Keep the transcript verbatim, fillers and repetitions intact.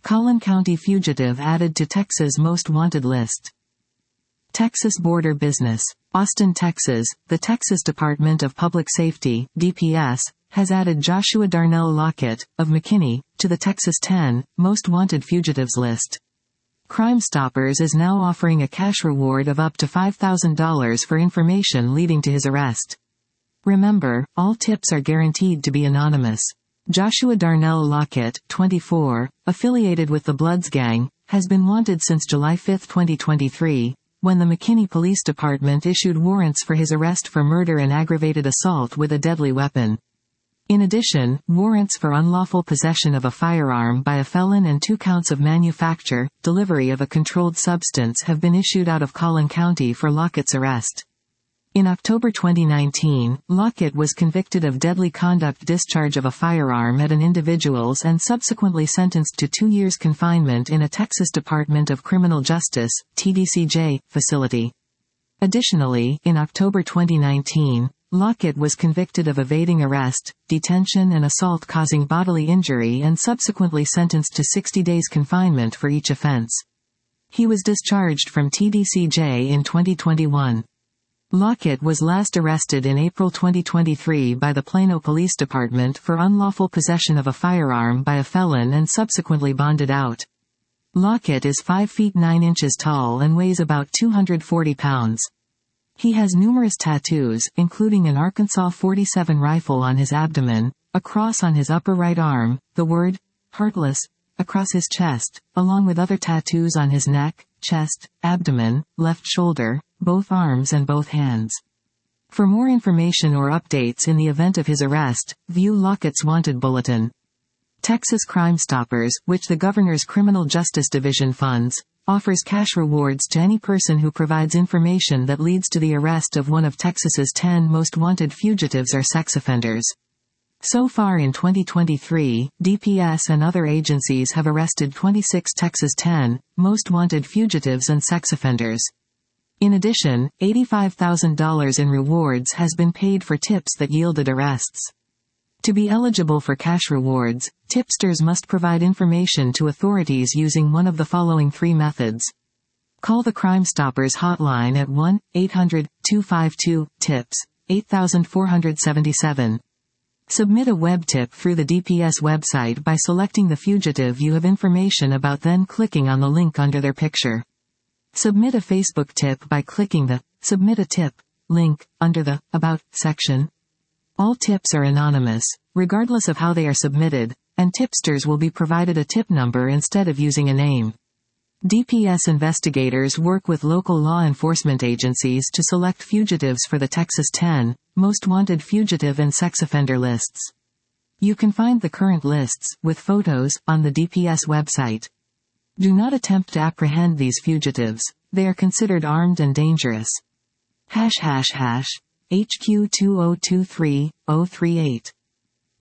Collin County fugitive added to Texas Most Wanted list. Texas Border Business. Austin, Texas. The Texas Department of Public Safety, D P S, has added Joshua Darnell Lockett, of McKinney, to the Texas ten Most Wanted Fugitives list. Crime Stoppers is now offering a cash reward of up to five thousand dollars for information leading to his arrest. Remember, all tips are guaranteed to be anonymous. Joshua Darnell Lockett, twenty-four, affiliated with the Bloods Gang, has been wanted since July fifth, twenty twenty-three, when the McKinney Police Department issued warrants for his arrest for murder and aggravated assault with a deadly weapon. In addition, warrants for unlawful possession of a firearm by a felon and two counts of manufacture, delivery of a controlled substance have been issued out of Collin County for Lockett's arrest. In October twenty nineteen, Lockett was convicted of deadly conduct discharge of a firearm at an individual's and subsequently sentenced to two years confinement in a Texas Department of Criminal Justice, T D C J, facility. Additionally, in October twenty nineteen, Lockett was convicted of evading arrest, detention and assault causing bodily injury and subsequently sentenced to sixty days confinement for each offense. He was discharged from T D C J in twenty twenty-one. Lockett was last arrested in April twenty twenty-three by the Plano Police Department for unlawful possession of a firearm by a felon and subsequently bonded out. Lockett is five feet nine inches tall and weighs about two hundred forty pounds. He has numerous tattoos, including an Arkansas forty-seven rifle on his abdomen, a cross on his upper right arm, the word, "Heartless," across his chest, along with other tattoos on his neck, chest, abdomen, left shoulder, both arms and both hands. For more information or updates in the event of his arrest, view Lockett's Wanted Bulletin. Texas Crime Stoppers, which the Governor's Criminal Justice Division funds, offers cash rewards to any person who provides information that leads to the arrest of one of Texas's ten most wanted fugitives or sex offenders. So far in twenty twenty-three, D P S and other agencies have arrested twenty-six Texas ten most wanted fugitives and sex offenders. In addition, eighty-five thousand dollars in rewards has been paid for tips that yielded arrests. To be eligible for cash rewards, tipsters must provide information to authorities using one of the following three methods. Call the Crime Stoppers hotline at one eight hundred two five two TIPS, eight four seven seven. Submit a web tip through the D P S website by selecting the fugitive you have information about, then clicking on the link under their picture. Submit a Facebook tip by clicking the Submit a Tip link under the About section. All tips are anonymous, regardless of how they are submitted, and tipsters will be provided a tip number instead of using a name. D P S investigators work with local law enforcement agencies to select fugitives for the Texas ten Most Wanted Fugitive and Sex Offender lists. You can find the current lists, with photos, on the D P S website. Do not attempt to apprehend these fugitives. They are considered armed and dangerous. Hash hash hash. H Q two zero two three zero three eight